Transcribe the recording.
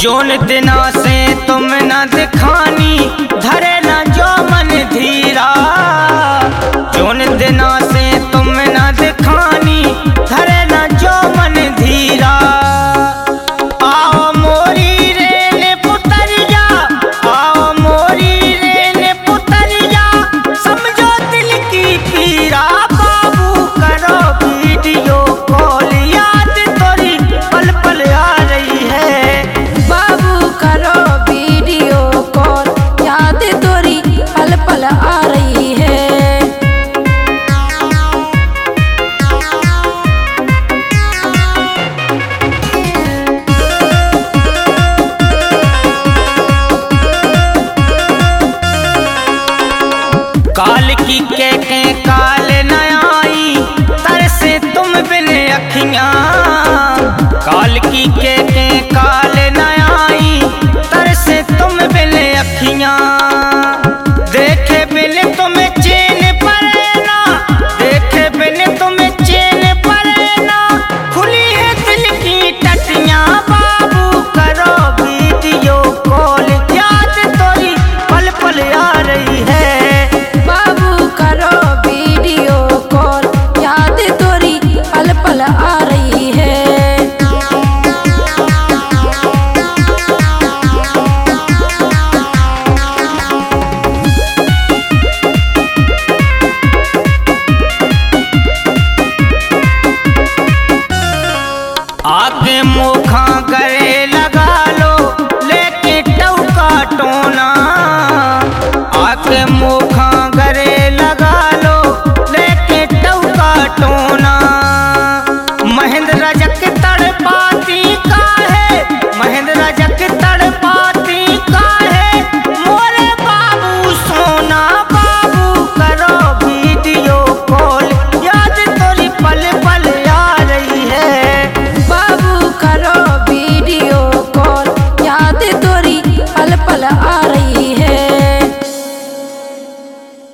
जोन दिना से तुम न दिखानी धरे न जो मन धीरा। जोन दिना से तुम न दिखानी धरे न जो मन धीरा। आओ मोरी रेल पुतरिया, आओ मोरी रेल पुतरिया, समझो दिल की पीरा। बाबू करो वीडियो कॉल, याद तोरी पल पल आ रही है। बाबू करो वीडियो कॉल, याद तोरी पल पल आ रही है। काल की के काल न आई, तरसे तुम बिन अखियां। काल की के काल न आई, तरसे तुम बिन अखियां।